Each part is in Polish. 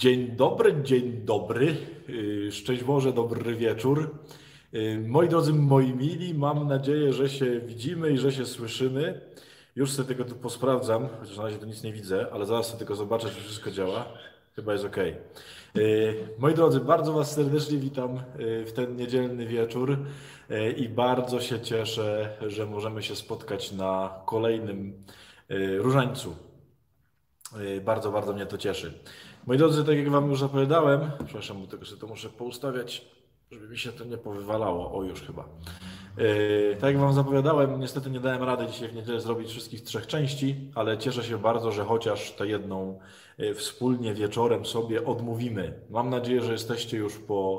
Dzień dobry. Szczęść Boże, dobry wieczór. Moi drodzy, moi mili, mam nadzieję, że się widzimy i że się słyszymy. Już sobie tego tu posprawdzam, chociaż na razie tu nic nie widzę, ale zaraz sobie tylko zobaczę, czy wszystko działa. Chyba jest ok. Moi drodzy, bardzo Was serdecznie witam w ten niedzielny wieczór i bardzo się cieszę, że możemy się spotkać na kolejnym różańcu. Bardzo, bardzo mnie to cieszy. Moi drodzy, tak jak Wam już zapowiadałem, przepraszam, bo tylko sobie to muszę poustawiać, żeby mi się to nie powywalało. O, już chyba. Tak jak Wam zapowiadałem, niestety nie dałem rady dzisiaj w niedzielę zrobić wszystkich trzech części, ale cieszę się bardzo, że chociaż tę jedną wspólnie wieczorem sobie odmówimy. Mam nadzieję, że jesteście już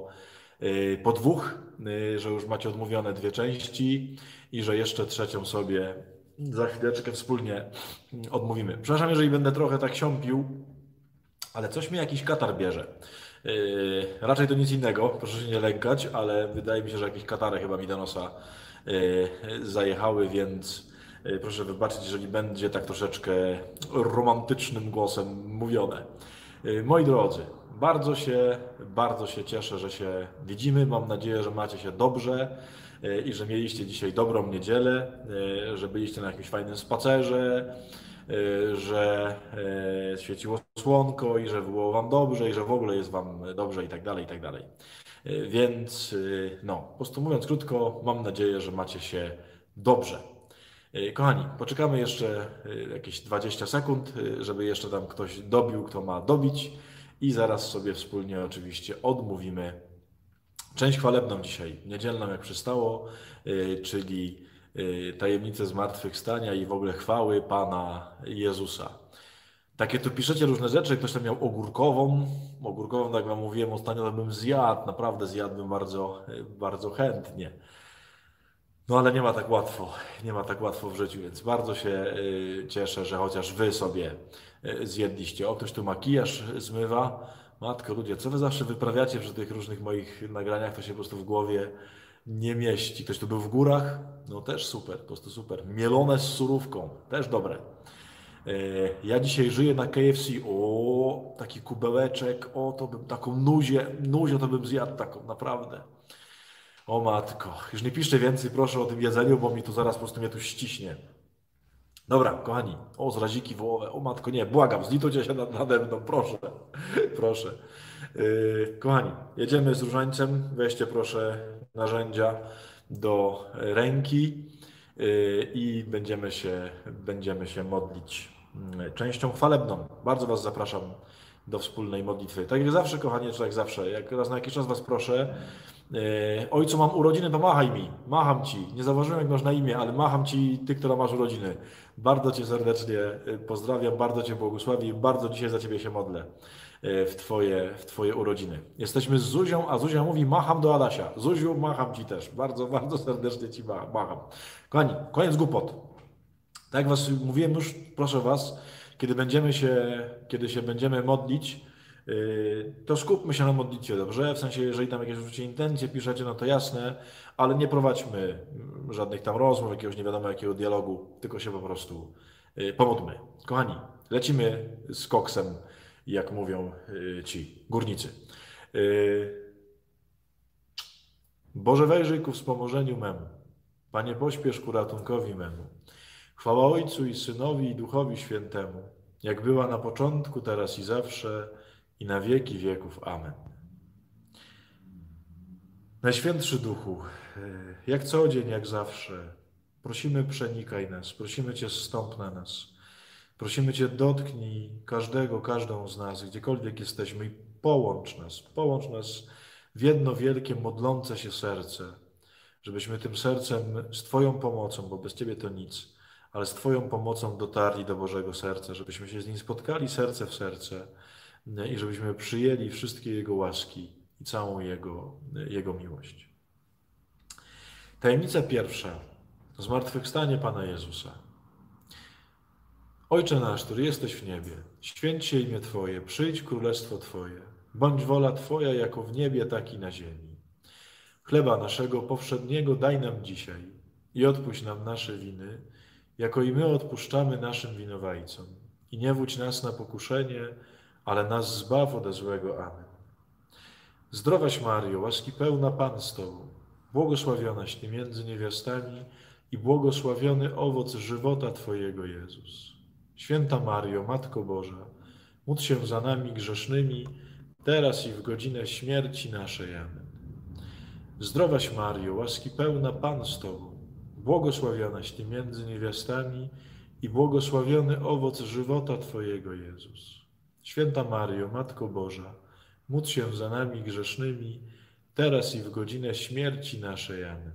po dwóch, że już macie odmówione dwie części i że jeszcze trzecią sobie za chwileczkę wspólnie odmówimy. Przepraszam, jeżeli będę trochę tak siąpił, ale coś mi jakiś katar bierze. Raczej to nic innego, proszę się nie lękać, ale wydaje mi się, że jakieś katary chyba mi do nosa zajechały, więc proszę wybaczyć, jeżeli będzie tak troszeczkę romantycznym głosem mówione. Moi drodzy, bardzo się cieszę, że się widzimy. Mam nadzieję, że macie się dobrze i że mieliście dzisiaj dobrą niedzielę, że byliście na jakimś fajnym spacerze, że świeciło słonko i że było Wam dobrze i że w ogóle jest Wam dobrze i tak dalej, i tak dalej. Więc no, po prostu mówiąc krótko, mam nadzieję, że macie się dobrze. Kochani, poczekamy jeszcze jakieś 20 sekund, żeby jeszcze tam ktoś dobił, kto ma dobić i zaraz sobie wspólnie oczywiście odmówimy część chwalebną dzisiaj, niedzielną jak przystało, czyli tajemnice zmartwychwstania i w ogóle chwały Pana Jezusa. Takie tu piszecie różne rzeczy, ktoś tam miał ogórkową, tak wam mówiłem ostatnio, to bym zjadł, naprawdę zjadłbym bardzo, bardzo chętnie. No ale nie ma tak łatwo w życiu, więc bardzo się cieszę, że chociaż wy sobie zjedliście. O, ktoś tu makijaż zmywa. Matko, ludzie, co wy zawsze wyprawiacie przy tych różnych moich nagraniach, to się po prostu w głowie nie mieści. Ktoś tu był w górach? No też super, po prostu super. Mielone z surówką, też dobre. Ja dzisiaj żyję na KFC. O, taki kubełeczek, o, to bym taką nuzię to bym zjadł taką, naprawdę. O matko, już nie piszcie więcej proszę o tym jedzeniu, bo mi tu zaraz po prostu mnie tu ściśnie. Dobra, kochani, o, zraziki wołowe, o matko, nie, błagam, zlitujcie się nade mną, proszę, proszę. Kochani, jedziemy z różańcem, weźcie proszę narzędzia do ręki i będziemy się modlić częścią chwalebną. Bardzo Was zapraszam do wspólnej modlitwy. Tak jak zawsze, kochanie, czy jak zawsze, jak raz na jakiś czas Was proszę, ojcu, mam urodziny, to machaj mi, macham Ci. Nie zauważyłem, jak masz na imię, ale macham Ci, Ty, która masz urodziny. Bardzo Cię serdecznie pozdrawiam, bardzo Cię błogosławię i bardzo dzisiaj za Ciebie się modlę w Twoje urodziny. Jesteśmy z Zuzią, a Zuzia mówi, macham do Adasia. Zuziu, macham Ci też. Bardzo, bardzo serdecznie Ci macham. Kochani, koniec głupot. Tak jak Was mówiłem już, proszę Was, kiedy się będziemy modlić, to skupmy się na modlitwie, dobrze? W sensie, jeżeli tam jakieś użycie intencje piszecie, no to jasne, ale nie prowadźmy żadnych tam rozmów, jakiegoś nie wiadomo jakiego dialogu, tylko się po prostu pomódlmy. Kochani, lecimy z koksem, jak mówią ci górnicy. Boże, wejrzyj ku wspomożeniu memu. Panie, pośpiesz ku ratunkowi memu. Chwała Ojcu i Synowi i Duchowi Świętemu, jak była na początku, teraz i zawsze, i na wieki wieków. Amen. Najświętszy Duchu, jak co dzień, jak zawsze, prosimy, przenikaj nas, prosimy Cię, zstąp na nas. Prosimy Cię, dotknij każdego, każdą z nas, gdziekolwiek jesteśmy i połącz nas w jedno wielkie, modlące się serce, żebyśmy tym sercem z Twoją pomocą, bo bez Ciebie to nic, ale z Twoją pomocą dotarli do Bożego serca, żebyśmy się z Nim spotkali serce w serce i żebyśmy przyjęli wszystkie Jego łaski i całą Jego miłość. Tajemnica pierwsza. Zmartwychwstanie Pana Jezusa. Ojcze nasz, który jesteś w niebie, święć się imię Twoje, przyjdź królestwo Twoje, bądź wola Twoja jako w niebie, tak i na ziemi. Chleba naszego powszedniego daj nam dzisiaj i odpuść nam nasze winy, jako i my odpuszczamy naszym winowajcom. I nie wódź nas na pokuszenie, ale nas zbaw ode złego. Amen. Zdrowaś Maryjo, łaski pełna Pan z Tobą, błogosławionaś Ty między niewiastami i błogosławiony owoc żywota Twojego, Jezus. Święta Maryjo, Matko Boża, módl się za nami grzesznymi, teraz i w godzinę śmierci naszej. Amen. Zdrowaś Maryjo, łaski pełna Pan z Tobą, błogosławionaś Ty między niewiastami i błogosławiony owoc żywota Twojego, Jezus. Święta Maryjo, Matko Boża, módl się za nami grzesznymi, teraz i w godzinę śmierci naszej. Amen.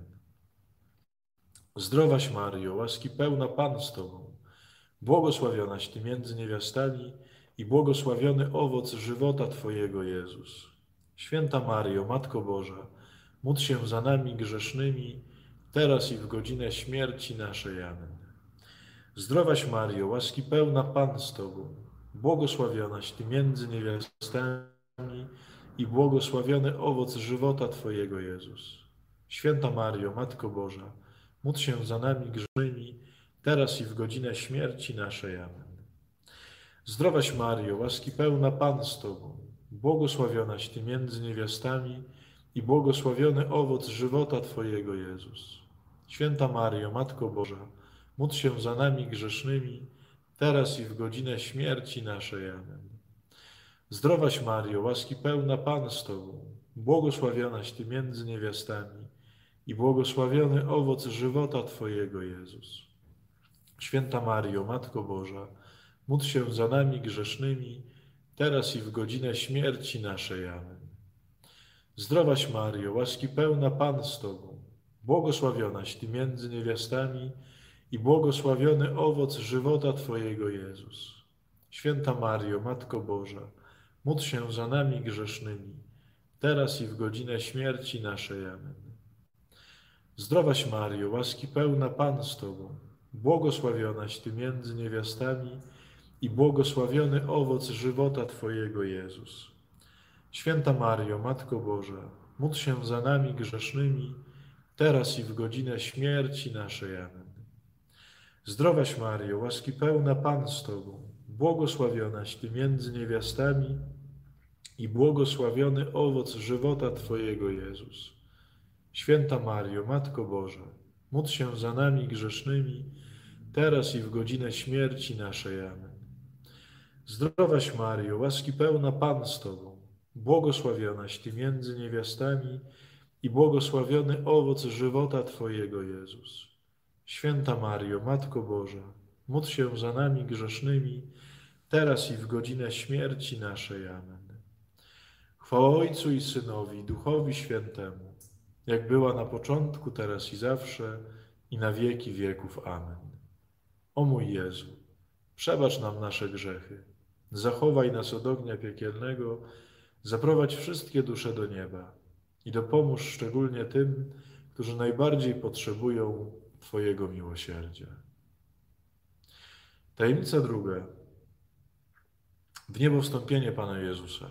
Zdrowaś Maryjo, łaski pełna Pan z Tobą, błogosławionaś Ty między niewiastami i błogosławiony owoc żywota Twojego, Jezus. Święta Maryjo, Matko Boża, módl się za nami grzesznymi, teraz i w godzinę śmierci naszej. Amen. Zdrowaś Maryjo, łaski pełna Pan z Tobą, błogosławionaś Ty między niewiastami i błogosławiony owoc żywota Twojego, Jezus. Święta Maryjo, Matko Boża, módl się za nami grzesznymi, teraz i w godzinę śmierci naszej. Amen. Zdrowaś Maryjo, łaski pełna Pan z Tobą, błogosławionaś Ty między niewiastami i błogosławiony owoc żywota Twojego, Jezus. Święta Maryjo, Matko Boża, módl się za nami grzesznymi, teraz i w godzinę śmierci naszej. Amen. Zdrowaś Maryjo, łaski pełna Pan z Tobą, błogosławionaś Ty między niewiastami i błogosławiony owoc żywota Twojego, Jezus. Święta Maryjo, Matko Boża, módl się za nami grzesznymi, teraz i w godzinę śmierci naszej. Amen. Zdrowaś Maryjo, łaski pełna Pan z Tobą, błogosławionaś Ty między niewiastami i błogosławiony owoc żywota Twojego, Jezus. Święta Maryjo, Matko Boża, módl się za nami grzesznymi, teraz i w godzinę śmierci naszej. Amen. Zdrowaś Maryjo, łaski pełna Pan z Tobą, błogosławionaś Ty między niewiastami i błogosławiony owoc żywota Twojego, Jezus. Święta Maryjo, Matko Boża, módl się za nami grzesznymi, teraz i w godzinę śmierci naszej. Amen. Zdrowaś Maryjo, łaski pełna Pan z Tobą, błogosławionaś Ty między niewiastami i błogosławiony owoc żywota Twojego, Jezus. Święta Maryjo, Matko Boża, módl się za nami grzesznymi, teraz i w godzinę śmierci naszej. Amen. Zdrowaś Maryjo, łaski pełna Pan z Tobą, błogosławionaś Ty między niewiastami i błogosławiony owoc żywota Twojego, Jezus. Święta Maryjo, Matko Boża, módl się za nami grzesznymi, teraz i w godzinę śmierci naszej. Amen. Chwała Ojcu i Synowi, i Duchowi Świętemu, jak była na początku, teraz i zawsze, i na wieki wieków. Amen. O mój Jezu, przebacz nam nasze grzechy, zachowaj nas od ognia piekielnego, zaprowadź wszystkie dusze do nieba i dopomóż szczególnie tym, którzy najbardziej potrzebują Twojego miłosierdzia. Tajemnica druga. W niebo wstąpienie Pana Jezusa.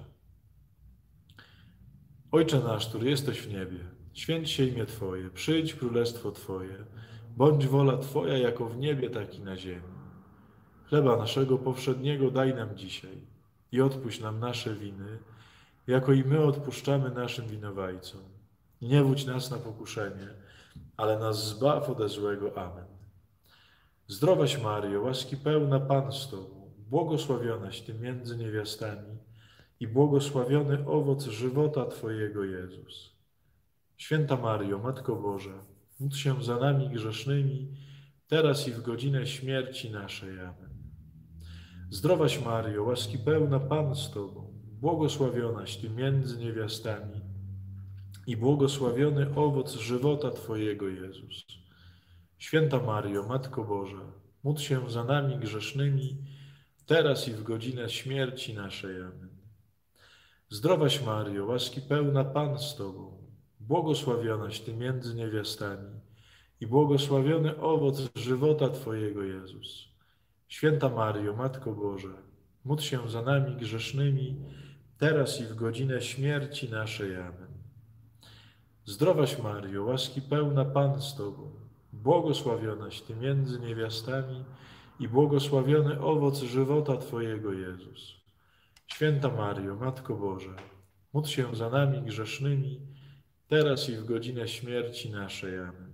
Ojcze nasz, który jesteś w niebie, święć się imię Twoje, przyjdź królestwo Twoje, bądź wola Twoja jako w niebie, tak i na ziemi. Chleba naszego powszedniego daj nam dzisiaj i odpuść nam nasze winy, jako i my odpuszczamy naszym winowajcom. I nie wódź nas na pokuszenie, ale nas zbaw ode złego. Amen. Zdrowaś Maryjo, łaski pełna Pan z Tobą, błogosławionaś Ty między niewiastami i błogosławiony owoc żywota Twojego, Jezus. Święta Maryjo, Matko Boża, módl się za nami grzesznymi, teraz i w godzinę śmierci naszej. Amen. Zdrowaś Maryjo, łaski pełna Pan z Tobą, błogosławionaś Ty między niewiastami i błogosławiony owoc żywota Twojego, Jezus. Święta Maryjo, Matko Boża, módl się za nami grzesznymi, teraz i w godzinę śmierci naszej. Amen. Zdrowaś Maryjo, łaski pełna Pan z Tobą, błogosławionaś Ty między niewiastami i błogosławiony owoc żywota Twojego, Jezus. Święta Maryjo, Matko Boża, módl się za nami grzesznymi, teraz i w godzinę śmierci naszej. Amen. Zdrowaś Maryjo, łaski pełna Pan z Tobą, błogosławionaś Ty między niewiastami i błogosławiony owoc żywota Twojego, Jezus. Święta Mario, Matko Boża, módl się za nami grzesznymi, teraz i w godzinę śmierci naszej. Amen.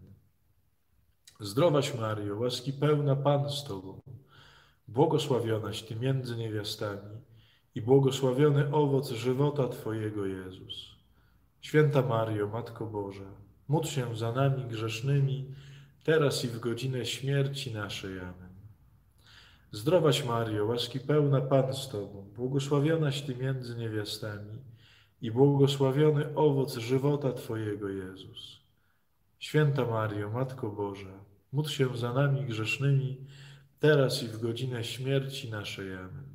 Zdrowaś Mario, łaski pełna Pan z Tobą, błogosławionaś Ty między niewiastami i błogosławiony owoc żywota Twojego, Jezus. Święta Mario, Matko Boża, módl się za nami grzesznymi, teraz i w godzinę śmierci naszej. Amen. Zdrowaś Mario, łaski pełna Pan z Tobą, błogosławionaś Ty między niewiastami i błogosławiony owoc żywota Twojego, Jezus. Święta Mario, Matko Boża, módl się za nami grzesznymi, teraz i w godzinę śmierci naszej. Amen.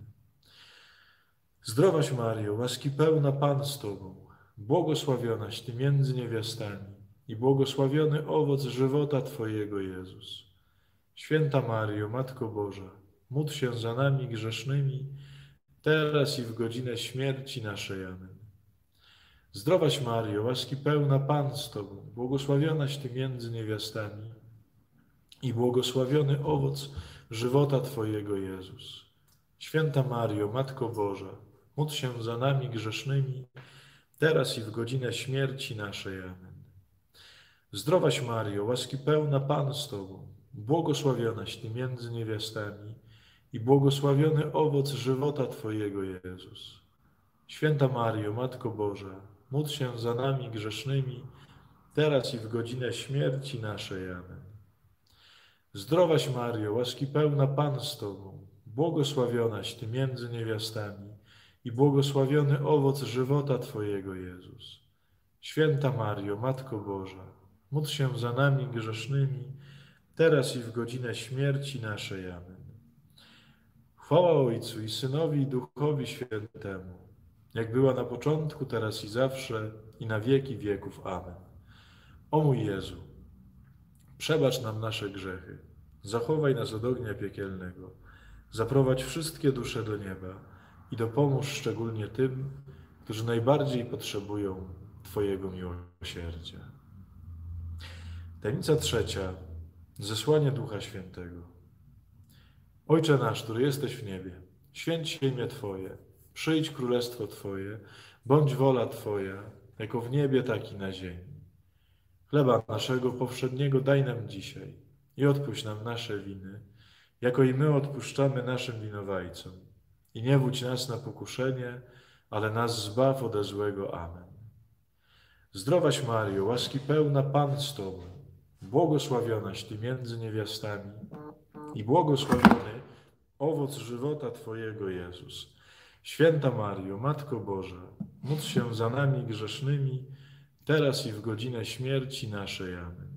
Zdrowaś Mario, łaski pełna Pan z Tobą, błogosławionaś Ty między niewiastami i błogosławiony owoc żywota Twojego, Jezus. Święta Mario, Matko Boża, módl się za nami grzesznymi, teraz i w godzinę śmierci naszej. Amen. Zdrowaś Mario, łaski pełna Pan z Tobą, błogosławionaś Ty między niewiastami i błogosławiony owoc żywota Twojego, Jezus. Święta Mario, Matko Boża, módl się za nami grzesznymi, teraz i w godzinę śmierci naszej. Amen. Zdrowaś Mario, łaski pełna Pan z Tobą, błogosławionaś Ty między niewiastami i błogosławiony owoc żywota Twojego, Jezus. Święta Mario, Matko Boża, módl się za nami grzesznymi, teraz i w godzinę śmierci naszej. Amen. Zdrowaś Mario, łaski pełna Pan z Tobą, błogosławionaś Ty między niewiastami i błogosławiony owoc żywota Twojego, Jezus. Święta Mario, Matko Boża, módl się za nami grzesznymi, teraz i w godzinę śmierci naszej. Amen. Chwała Ojcu i Synowi i Duchowi Świętemu, jak była na początku, teraz i zawsze, i na wieki wieków. Amen. O mój Jezu, przebacz nam nasze grzechy, zachowaj nas od ognia piekielnego, zaprowadź wszystkie dusze do nieba i dopomóż szczególnie tym, którzy najbardziej potrzebują Twojego miłosierdzia. Tajemnica trzecia. Zesłanie Ducha Świętego. Ojcze nasz, który jesteś w niebie, święć się imię Twoje, przyjdź królestwo Twoje, bądź wola Twoja, jako w niebie, tak i na ziemi. Chleba naszego powszedniego daj nam dzisiaj i odpuść nam nasze winy, jako i my odpuszczamy naszym winowajcom. I nie wódź nas na pokuszenie, ale nas zbaw ode złego. Amen. Zdrowaś Mario, łaski pełna Pan z Tobą, błogosławionaś Ty między niewiastami i błogosławiony owoc żywota Twojego, Jezus. Święta Mario, Matko Boża, módl się za nami grzesznymi, teraz i w godzinę śmierci naszej. Amen.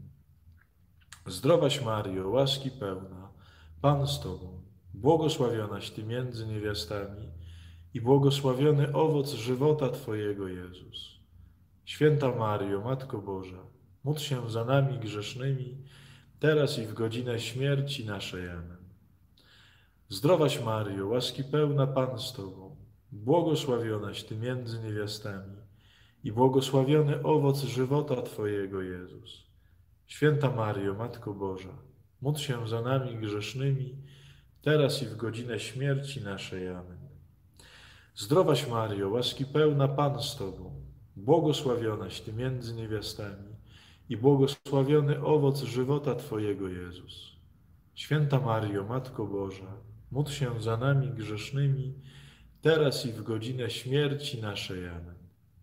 Zdrowaś Mario, łaski pełna, Pan z Tobą, błogosławionaś Ty między niewiastami i błogosławiony owoc żywota Twojego, Jezus. Święta Mario, Matko Boża, módl się za nami grzesznymi, teraz i w godzinę śmierci naszej. Amen. Zdrowaś Mario, łaski pełna Pan z Tobą, błogosławionaś Ty między niewiastami i błogosławiony owoc żywota Twojego, Jezus. Święta Mario, Matko Boża, módl się za nami grzesznymi, teraz i w godzinę śmierci naszej. Amen. Zdrowaś Mario, łaski pełna Pan z Tobą, błogosławionaś Ty między niewiastami i błogosławiony owoc żywota Twojego, Jezus. Święta Mario, Matko Boża, módl się za nami grzesznymi, teraz i w godzinę śmierci naszej. Amen.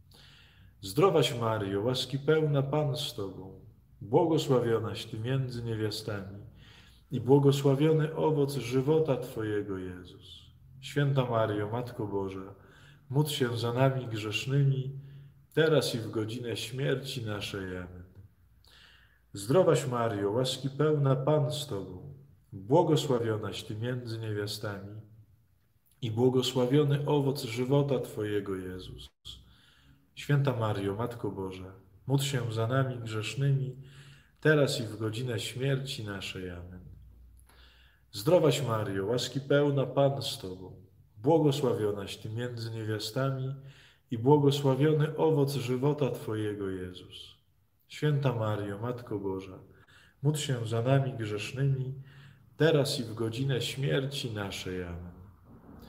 Zdrowaś Mario, łaski pełna Pan z Tobą, błogosławionaś Ty między niewiastami i błogosławiony owoc żywota Twojego, Jezus. Święta Mario, Matko Boża, módl się za nami grzesznymi, teraz i w godzinę śmierci naszej. Amen. Zdrowaś Mario, łaski pełna Pan z Tobą, błogosławionaś Ty między niewiastami i błogosławiony owoc żywota Twojego, Jezus. Święta Mario, Matko Boża, módl się za nami grzesznymi, teraz i w godzinę śmierci naszej. Amen. Zdrowaś Mario, łaski pełna Pan z Tobą, błogosławionaś Ty między niewiastami i błogosławiony owoc żywota Twojego, Jezus. Święta Mario, Matko Boża, módl się za nami grzesznymi, teraz i w godzinę śmierci naszej. Amen.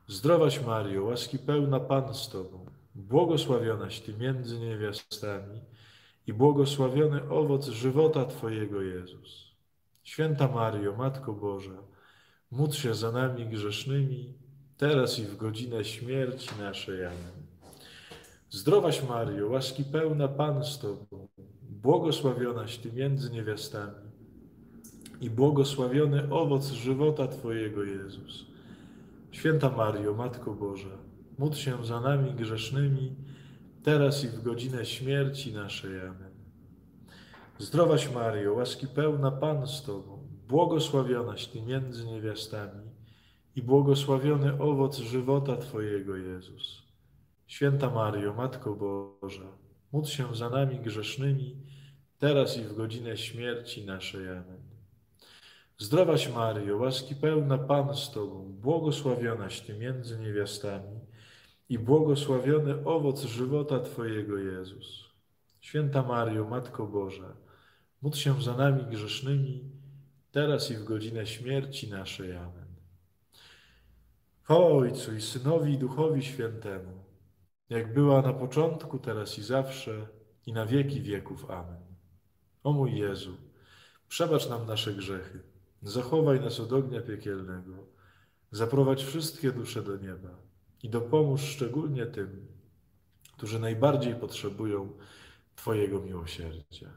Zdrowaś Mario, łaski pełna Pan z Tobą, błogosławionaś Ty między niewiastami i błogosławiony owoc żywota Twojego, Jezus. Święta Mario, Matko Boża, módl się za nami grzesznymi, teraz i w godzinę śmierci naszej. Amen. Zdrowaś Mario, łaski pełna Pan z Tobą, błogosławionaś Ty między niewiastami i błogosławiony owoc żywota Twojego, Jezus. Święta Mario, Matko Boża, módl się za nami grzesznymi, teraz i w godzinę śmierci naszej. Amen. Zdrowaś Mario, łaski pełna Pan z Tobą, błogosławionaś Ty między niewiastami i błogosławiony owoc żywota Twojego, Jezus. Święta Mario, Matko Boża, módl się za nami grzesznymi, teraz i w godzinę śmierci naszej. Amen. Zdrowaś Mario, łaski pełna Pan z Tobą, błogosławionaś Ty między niewiastami i błogosławiony owoc żywota Twojego, Jezus. Święta Mario, Matko Boża, módl się za nami grzesznymi, teraz i w godzinę śmierci naszej. Amen. Chwała Ojcu i Synowi i Duchowi Świętemu, jak była na początku, teraz i zawsze, i na wieki wieków. Amen. O mój Jezu, przebacz nam nasze grzechy, zachowaj nas od ognia piekielnego, zaprowadź wszystkie dusze do nieba i dopomóż szczególnie tym, którzy najbardziej potrzebują Twojego miłosierdzia.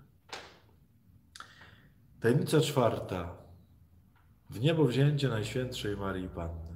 Tajemnica czwarta. W niebo wzięcie Najświętszej Marii Panny.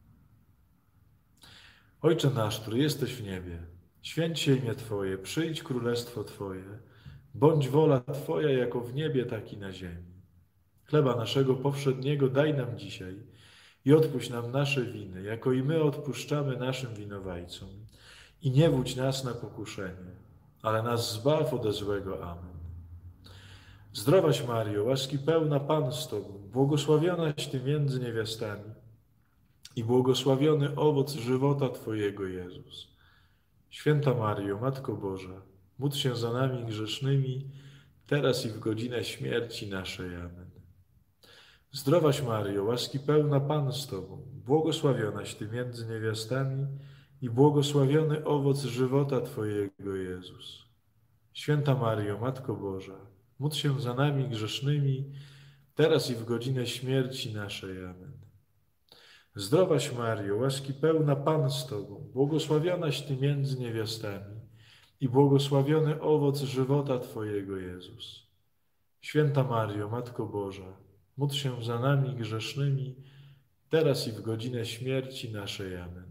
Ojcze nasz, który jesteś w niebie, święć się imię Twoje, przyjdź królestwo Twoje, bądź wola Twoja jako w niebie, tak i na ziemi. Chleba naszego powszedniego daj nam dzisiaj i odpuść nam nasze winy, jako i my odpuszczamy naszym winowajcom. I nie wódź nas na pokuszenie, ale nas zbaw ode złego. Amen. Zdrowaś Mario, łaski pełna Pan z Tobą, błogosławionaś Ty między niewiastami i błogosławiony owoc żywota Twojego, Jezus. Święta Mario, Matko Boża, módl się za nami grzesznymi, teraz i w godzinę śmierci naszej. Amen. Zdrowaś Mario, łaski pełna Pan z Tobą, błogosławionaś Ty między niewiastami i błogosławiony owoc żywota Twojego, Jezus. Święta Mario, Matko Boża, módl się za nami grzesznymi, teraz i w godzinę śmierci naszej. Amen. Zdrowaś Mario, łaski pełna Pan z Tobą, błogosławionaś Ty między niewiastami i błogosławiony owoc żywota Twojego, Jezus. Święta Mario, Matko Boża, módl się za nami grzesznymi, teraz i w godzinę śmierci naszej. Amen.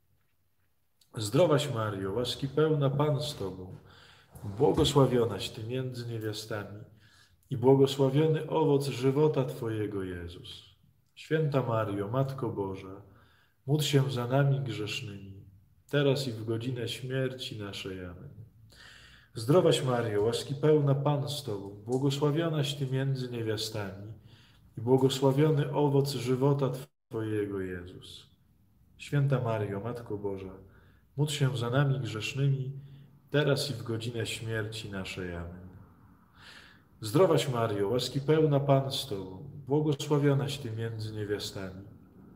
Zdrowaś Mario, łaski pełna Pan z Tobą, błogosławionaś Ty między niewiastami i błogosławiony owoc żywota Twojego, Jezus. Święta Mario, Matko Boża, módl się za nami grzesznymi, teraz i w godzinę śmierci naszej. Amen. Zdrowaś Mario, łaski pełna Pan z Tobą, błogosławionaś Ty między niewiastami i błogosławiony owoc żywota Twojego, Jezus. Święta Mario, Matko Boża, módl się za nami grzesznymi, teraz i w godzinę śmierci naszej. Amen. Zdrowaś Mario, łaski pełna Pan z Tobą, błogosławionaś Ty między niewiastami.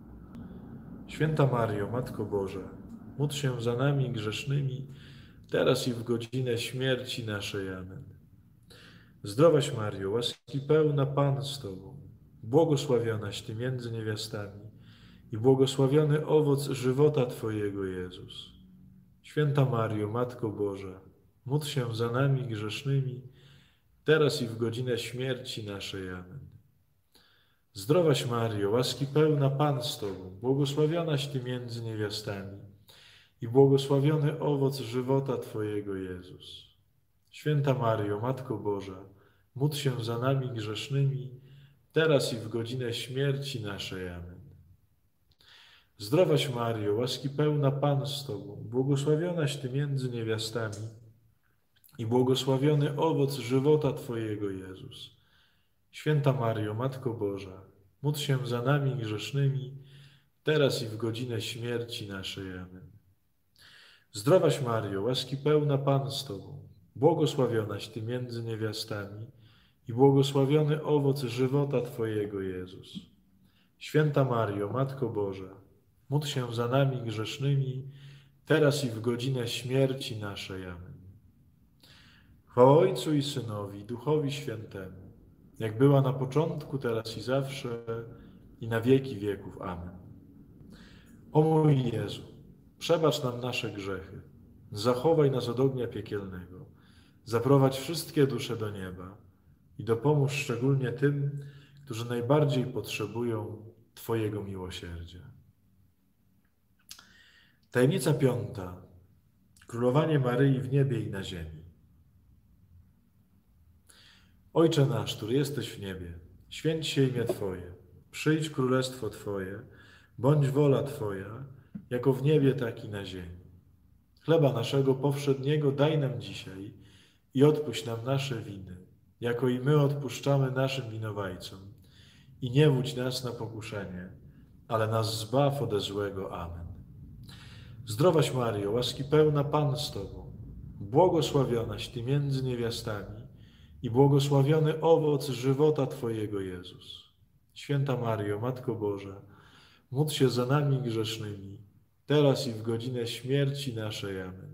Święta Mario, Matko Boża, módl się za nami grzesznymi, teraz i w godzinę śmierci naszej. Amen. Zdrowaś Mario, łaski pełna Pan z Tobą, błogosławionaś Ty między niewiastami i błogosławiony owoc żywota Twojego, Jezus. Święta Mario, Matko Boża, módl się za nami grzesznymi, teraz i w godzinę śmierci naszej. Amen. Zdrowaś Mario, łaski pełna Pan z Tobą, błogosławionaś Ty między niewiastami i błogosławiony owoc żywota Twojego, Jezus. Święta Mario, Matko Boża, módl się za nami grzesznymi, teraz i w godzinę śmierci naszej. Amen. Zdrowaś Mario, łaski pełna Pan z Tobą, błogosławionaś Ty między niewiastami i błogosławiony owoc żywota Twojego, Jezus. Święta Mario, Matko Boża, módl się za nami grzesznymi, teraz i w godzinę śmierci naszej. Amen. Zdrowaś Mario, łaski pełna Pan z Tobą, błogosławionaś Ty między niewiastami i błogosławiony owoc żywota Twojego, Jezus. Święta Mario, Matko Boża, Módl się za nami grzesznymi, teraz i w godzinę śmierci naszej. Amen. Chwała Ojcu i Synowi, Duchowi Świętemu, jak była na początku, teraz i zawsze, i na wieki wieków. Amen. O mój Jezu, przebacz nam nasze grzechy, zachowaj nas od ognia piekielnego, zaprowadź wszystkie dusze do nieba i dopomóż szczególnie tym, którzy najbardziej potrzebują Twojego miłosierdzia. Tajemnica piąta. Królowanie Maryi w niebie i na ziemi. Ojcze nasz, który jesteś w niebie, święć się imię Twoje, przyjdź królestwo Twoje, bądź wola Twoja, jako w niebie, tak i na ziemi. Chleba naszego powszedniego daj nam dzisiaj i odpuść nam nasze winy, jako i my odpuszczamy naszym winowajcom. I nie wódź nas na pokuszenie, ale nas zbaw ode złego. Amen. Zdrowaś Maryjo, łaski pełna, Pan z Tobą, błogosławionaś Ty między niewiastami i błogosławiony owoc żywota Twojego, Jezus. Święta Maryjo, Matko Boża, módl się za nami grzesznymi, teraz i w godzinę śmierci naszej. Amen.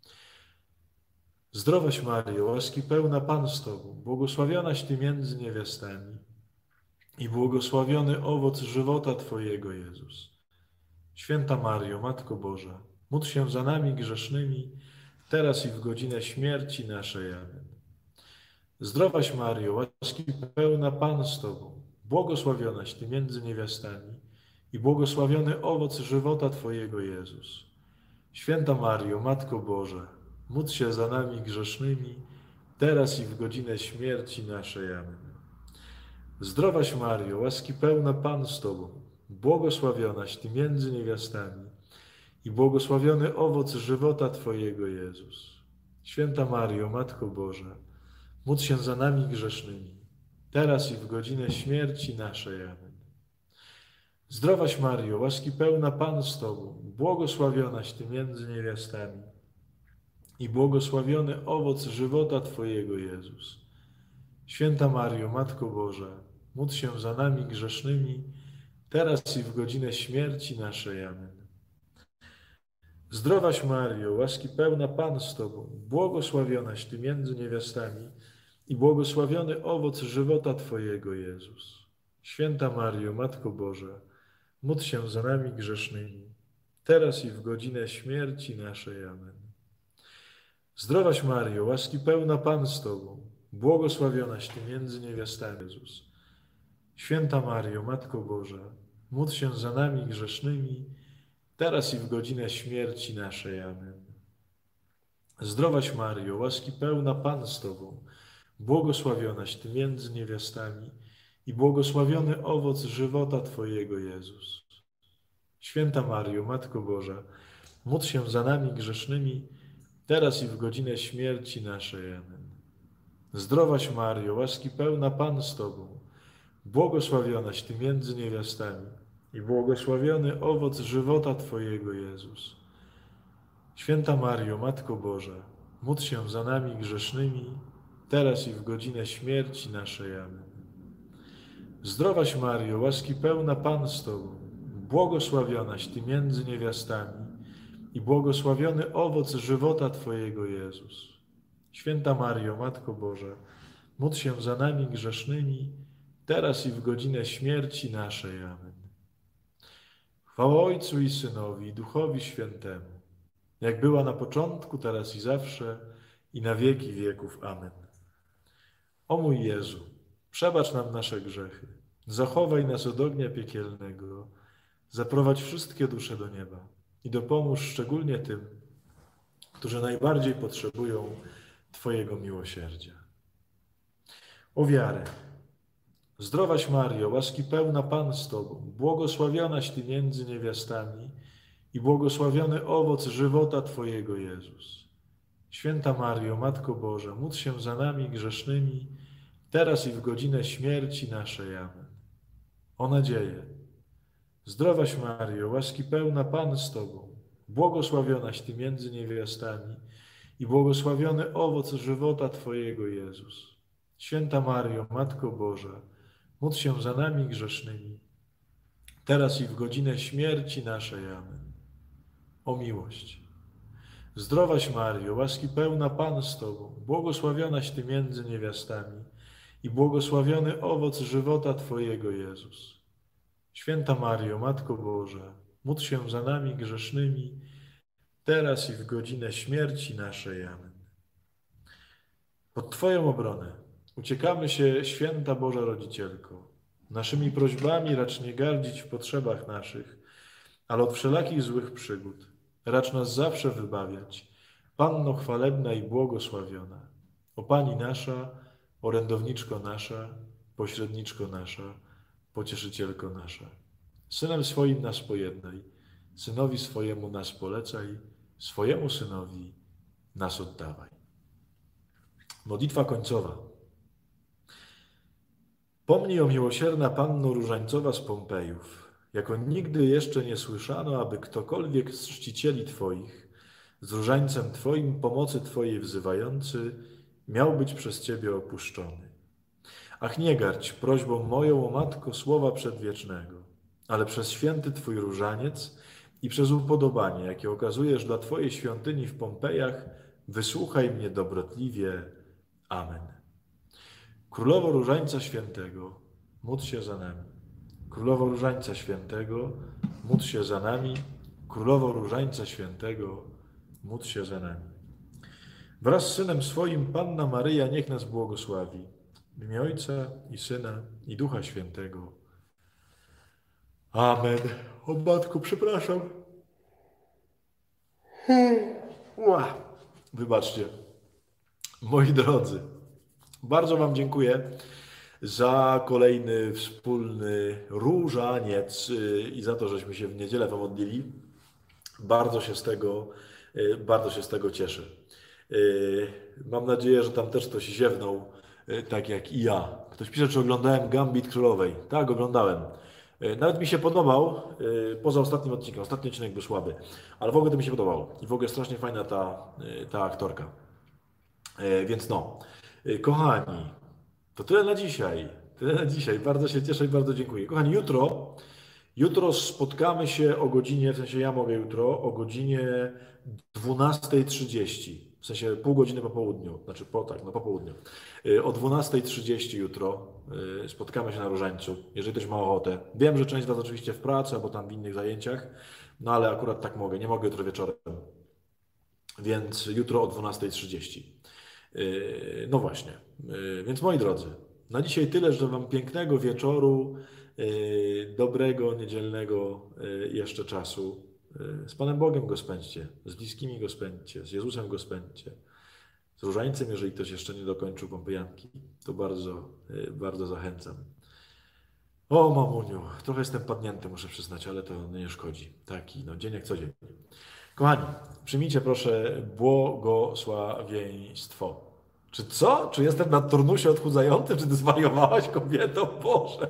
Zdrowaś Maryjo, łaski pełna, Pan z Tobą, błogosławionaś Ty między niewiastami i błogosławiony owoc żywota Twojego, Jezus. Święta Maryjo, Matko Boża, módl się za nami grzesznymi, teraz i w godzinę śmierci naszej. Amen. Zdrowaś Maryjo, łaski pełna, Pan z Tobą, błogosławionaś Ty między niewiastami i błogosławiony owoc żywota Twojego, Jezus. Święta Maryjo, Matko Boża, módl się za nami grzesznymi, teraz i w godzinę śmierci naszej. Amen. Zdrowaś Maryjo, łaski pełna, Pan z Tobą, błogosławionaś Ty między niewiastami i błogosławiony owoc żywota Twojego, Jezus. Święta Maryjo, Matko Boża, módl się za nami grzesznymi, teraz i w godzinę śmierci naszej. Amen. Zdrowaś Maryjo, łaski pełna, Pan z Tobą, błogosławionaś Ty między niewiastami i błogosławiony owoc żywota Twojego, Jezus. Święta Maryjo, Matko Boża, módl się za nami grzesznymi, teraz i w godzinę śmierci naszej. Amen. Zdrowaś Maryjo, łaski pełna, Pan z Tobą, błogosławionaś Ty między niewiastami i błogosławiony owoc żywota Twojego, Jezus. Święta Maryjo, Matko Boża, módl się za nami grzesznymi, teraz i w godzinę śmierci naszej. Amen. Zdrowaś Maryjo, łaski pełna, Pan z Tobą, błogosławionaś Ty między niewiastami, Jezus. Święta Maryjo, Matko Boża, módl się za nami grzesznymi, teraz i w godzinę śmierci naszej. Amen. Zdrowaś Maryjo, łaski pełna, Pan z Tobą, błogosławionaś Ty między niewiastami i błogosławiony owoc żywota Twojego, Jezus. Święta Maryjo, Matko Boża, módl się za nami grzesznymi, teraz i w godzinę śmierci naszej. Amen. Zdrowaś Maryjo, łaski pełna, Pan z Tobą, błogosławionaś Ty między niewiastami i błogosławiony owoc żywota Twojego, Jezus. Święta Maryjo, Matko Boża, módl się za nami grzesznymi, teraz i w godzinę śmierci naszej. Amen. Zdrowaś Maryjo, łaski pełna, Pan z Tobą, błogosławionaś Ty między niewiastami i błogosławiony owoc żywota Twojego, Jezus. Święta Maryjo, Matko Boża, módl się za nami grzesznymi, teraz i w godzinę śmierci naszej. Amen. Chwała Ojcu i Synowi, i Duchowi Świętemu, jak była na początku, teraz i zawsze, i na wieki wieków. Amen. O mój Jezu, przebacz nam nasze grzechy, zachowaj nas od ognia piekielnego, zaprowadź wszystkie dusze do nieba i dopomóż szczególnie tym, którzy najbardziej potrzebują Twojego miłosierdzia. O wiarę. Zdrowaś Maryjo, łaski pełna, Pan z Tobą, błogosławionaś Ty między niewiastami i błogosławiony owoc żywota Twojego, Jezus. Święta Maryjo, Matko Boża, módl się za nami grzesznymi, teraz i w godzinę śmierci naszej. Amen. O nadzieję. Zdrowaś Maryjo, łaski pełna, Pan z Tobą, błogosławionaś Ty między niewiastami i błogosławiony owoc żywota Twojego, Jezus. Święta Maryjo, Matko Boża, módl się za nami grzesznymi, teraz i w godzinę śmierci naszej. Amen. O miłość. Zdrowaś Maryjo, łaski pełna Pan z Tobą, błogosławionaś Ty między niewiastami i błogosławiony owoc żywota Twojego, Jezus. Święta Maryjo, Matko Boża, módl się za nami grzesznymi, teraz i w godzinę śmierci naszej. Amen. Pod Twoją obronę uciekamy się, Święta Boża Rodzicielko. Naszymi prośbami racz nie gardzić w potrzebach naszych, ale od wszelakich złych przygód racz nas zawsze wybawiać. Panno chwalebna i błogosławiona, o Pani nasza, orędowniczko nasza, pośredniczko nasza, pocieszycielko nasza. Synem swoim nas pojednaj, synowi swojemu nas polecaj, swojemu synowi nas oddawaj. Modlitwa końcowa. Pomnij, o miłosierna Panno Różańcowa z Pompejów, jako nigdy jeszcze nie słyszano, aby ktokolwiek z czcicieli Twoich, z różańcem Twoim pomocy Twojej wzywający, miał być przez Ciebie opuszczony. Ach, nie gardź prośbą moją, o Matko, słowa przedwiecznego, ale przez święty Twój różaniec i przez upodobanie, jakie okazujesz dla Twojej świątyni w Pompejach, wysłuchaj mnie dobrotliwie. Amen. Królowo Różańca Świętego, módl się za nami. Królowo Różańca Świętego, módl się za nami. Królowo Różańca Świętego, módl się za nami. Wraz z Synem swoim Panna Maryja niech nas błogosławi. W imię Ojca i Syna i Ducha Świętego. Amen. O Matko, przepraszam. Wybaczcie. Moi drodzy, bardzo Wam dziękuję za kolejny wspólny różaniec i za to, żeśmy się w niedzielę pomodlili. Bardzo się z tego cieszę. Mam nadzieję, że tam też ktoś ziewnął, tak jak i ja. Ktoś pisze, czy oglądałem Gambit Królowej. Tak, oglądałem. Nawet mi się podobał, poza ostatnim odcinkiem. Ostatni odcinek był słaby, ale w ogóle to mi się podobało. I w ogóle strasznie fajna ta aktorka. Więc no, kochani, to tyle na dzisiaj. Tyle na dzisiaj. Bardzo się cieszę i bardzo dziękuję. Kochani, jutro spotkamy się o godzinie, w sensie ja mogę jutro, o godzinie 12:30. W sensie pół godziny po południu. Znaczy po południu. O 12:30 jutro spotkamy się na Różańcu, jeżeli ktoś ma ochotę. Wiem, że część z Was oczywiście w pracy albo tam w innych zajęciach, no ale akurat tak mogę. Nie mogę jutro wieczorem. Więc jutro o 12:30. No właśnie. Więc moi drodzy, na dzisiaj tyle, że Wam pięknego wieczoru, dobrego, niedzielnego jeszcze czasu. Z Panem Bogiem go spędźcie, z bliskimi go spędźcie, z Jezusem go spędźcie. Z Różańcem, jeżeli ktoś jeszcze nie dokończył pompejanki, to bardzo, bardzo zachęcam. O mamuniu, trochę jestem padnięty, muszę przyznać, ale to nie szkodzi. Taki dzień jak co dzień. Kochani, przyjmijcie proszę błogosławieństwo. Czy co? Czy jestem na turnusie odchudzającym? Czy ty zwariowałaś, kobieto? Boże!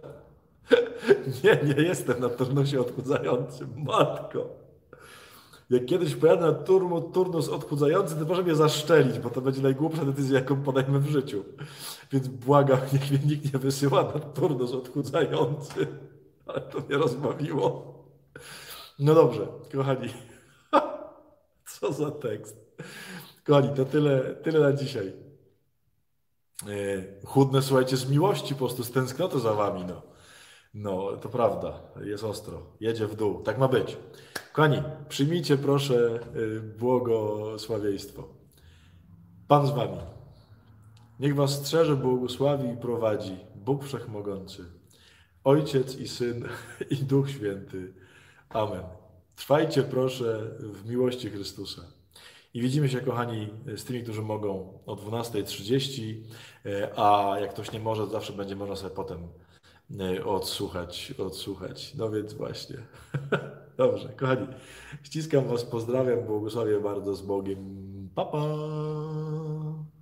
Nie jestem na turnusie odchudzającym, matko. Jak kiedyś pojadę na turnus odchudzający, to proszę mnie zaszczelić, bo to będzie najgłupsza decyzja, jaką podejmę w życiu. Więc błagam, niech mnie nikt nie wysyła na turnus odchudzający. Ale to mnie rozbawiło. No dobrze, kochani. Co za tekst. Kochani, to tyle na dzisiaj. Chudne, słuchajcie, z miłości, po prostu z tęsknoty za Wami, No, to prawda, jest ostro, jedzie w dół, tak ma być. Kochani, przyjmijcie proszę błogosławieństwo. Pan z Wami. Niech Was strzeże, błogosławi i prowadzi Bóg Wszechmogący, Ojciec i Syn i Duch Święty. Amen. Trwajcie proszę w miłości Chrystusa. I widzimy się, kochani, z tymi, którzy mogą o 12:30, a jak ktoś nie może, to zawsze będzie można sobie potem odsłuchać. No więc właśnie. Dobrze, kochani, ściskam Was, pozdrawiam, błogosławię bardzo z Bogiem. Pa, pa!